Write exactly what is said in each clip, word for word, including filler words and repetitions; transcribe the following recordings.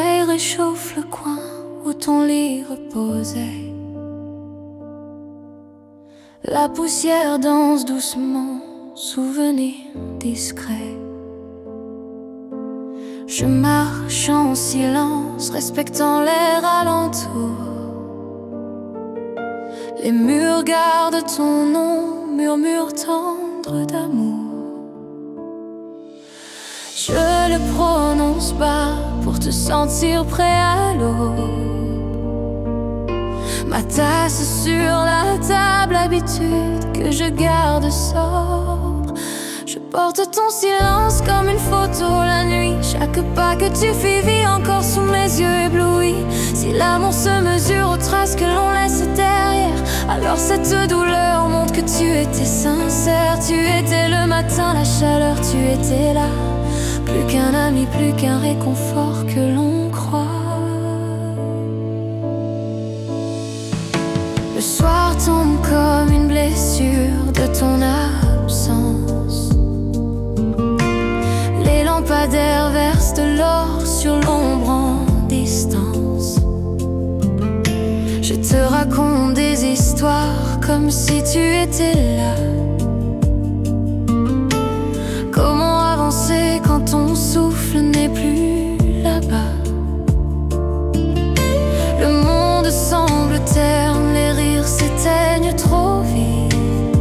soleil réchauffe le coin où ton lit reposait. La poussière danse doucement, souvenir discret. Je marche en silence, respectant l'air alentour. Les murs gardent ton nom, murmure tendre d'amour. Je le prononce bas pour te sentir prêt à l'eau. Ma tasse sur la table, habitude que je garde sobre. Je porte ton silence comme une photo la nuit. Chaque pas que tu fais vit encore sous mes yeux éblouis. Si l'amour se mesure aux traces que l'on laisse derrière, alors cette douleur montre que tu étais sincère. Tu étais le matin, la chaleur, tu étais là. Plus qu'un ami, plus qu'un réconfort que l'on croit. Le soir tombe comme une blessure de ton absence. Les lampadaires versent de l'or sur l'ombre en distance. Je te raconte des histoires comme si tu étais là. Comment avancer quand ton souffle n'est plus là-bas? Le monde semble terne, les rires s'éteignent trop vite.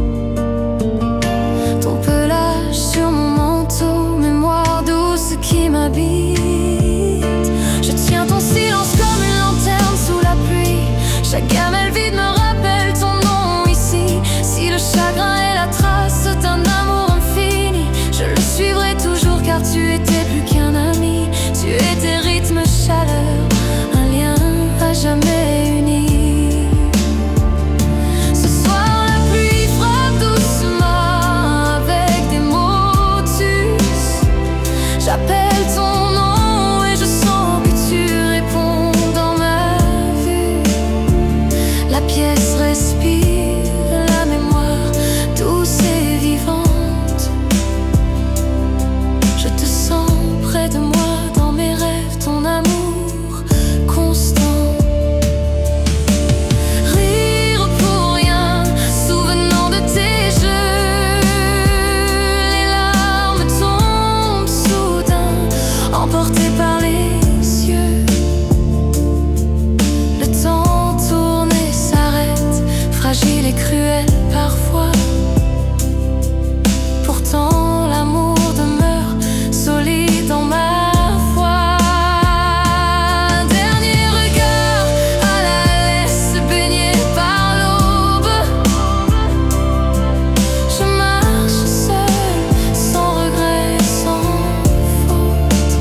Ton pelage sur mon manteau, mémoire douce qui m'habite. Je tiens ton silence comme une lanterne sous la pluie. Chaque gamelle vide me rappelle ton nom ici. Si le chagrin est la trace d'un amour infini, je le suivrai toujours car tu étais plus qu'un ami. Tu étais rythme, chaleur, un lien à jamais uni. Ce soir la pluie frappe doucement avec des motus. J'appelle ton nom et je sens que tu réponds dans ma vue. La pièce respire, la mémoire douce et vivante. Je te sens près de moi dans mes rêves, ton amour constant. Rire pour rien, souvenant de tes jeux. Les larmes tombent soudain, emportées par les cieux. Le temps tourne et s'arrête, fragile et cruel parfois. Pourtant l'amour demeure solide en ma foi. Dernier regard à la laisse baignée par l'aube. Je marche seule, sans regret, sans faute.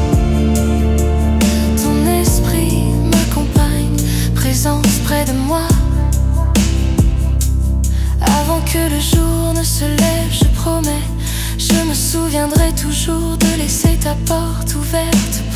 Ton esprit m'accompagne, présence près de moi. Avant que le jour ne se lève, je promets, je me souviendrai toujours de laisser ta porte ouverte